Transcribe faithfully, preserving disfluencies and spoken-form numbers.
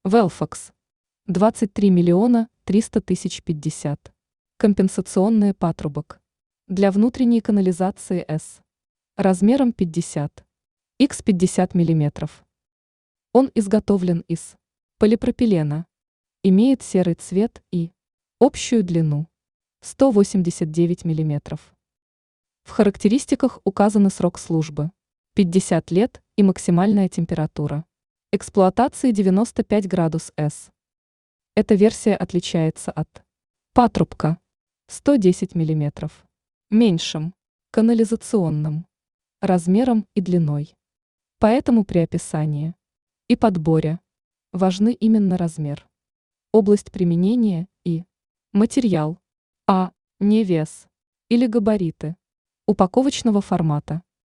Велфакс. двадцать три миллиона триста тысяч пятьдесят. Компенсационные патрубок. Для внутренней канализации С. Размером пятьдесят на пятьдесят миллиметров. Он изготовлен из полипропилена. Имеет серый цвет и общую длину сто восемьдесят девять миллиметров. В характеристиках указаны срок службы пятьдесят лет и максимальная температура эксплуатации девяносто пять градусов С. Эта версия отличается от патрубка сто десять миллиметров, меньшим, канализационным, размером и длиной. Поэтому при описании и подборе важны именно размер, область применения и материал, а не вес или габариты упаковочного формата.